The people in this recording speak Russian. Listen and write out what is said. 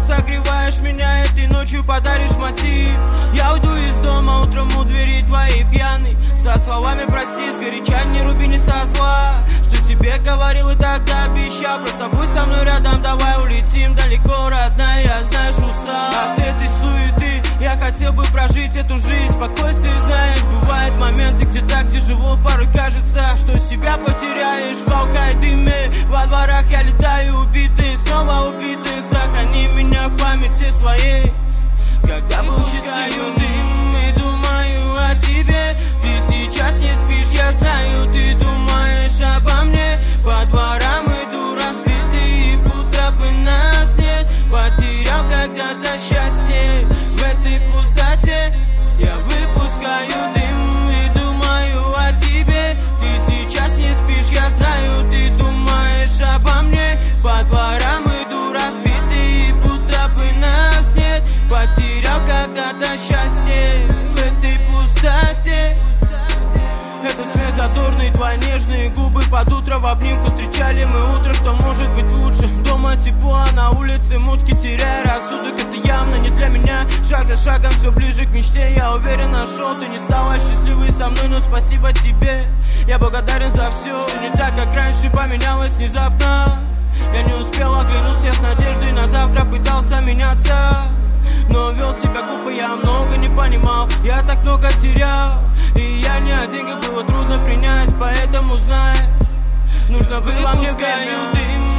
согреваешь меня, этой ночью подаришь мотив. Я уйду из дома утром у двери твоей пьяный, со словами прости, сгоряча не руби, не со зла. Что тебе говорил и тогда обещал, просто будь со мной рядом, давай улетим далеко, родная, я, знаешь, устал от этой суеты. Я хотел бы прожить эту жизнь, спокойствие, знаешь, бывают моменты, где так тяжело, порой кажется, что себя потеряешь в алкоголе дыме. Во дворах я летаю убитый, снова убитый, сохрани меня в памяти своей, когда был счастливым. И думаю о тебе, ты сейчас не спишь, я знаю, ты думаешь обо мне. По дворам иду разбитый, будто бы нас нет. Потерял когда-то счастье в этой пустоте. Я выпускаю дым и думаю о тебе, ты сейчас не спишь, я знаю, ты думаешь обо мне. По дворам иду разбитый, будто бы нас нет. Потерял когда-то счастье в этой пустоте. Это смех задорный, твои нежные губы под утро в обнимку. Встречали мы утро, что может быть лучше. Дома тепло, а на улице мутки, теряя рассудок. Это явно не для меня. Шаг за шагом все ближе к мечте. Я уверен, нашел, ты не стала счастливой со мной, но спасибо тебе. Я благодарен за все. Все не так, как раньше, поменялось внезапно. Я не успел оглянуться, я с надеждой на завтра пытался меняться, но вел себя глупо, я много не понимал, я так много терял. И я не о деньгах, было трудно принять, поэтому, знаешь, нужно было мне время.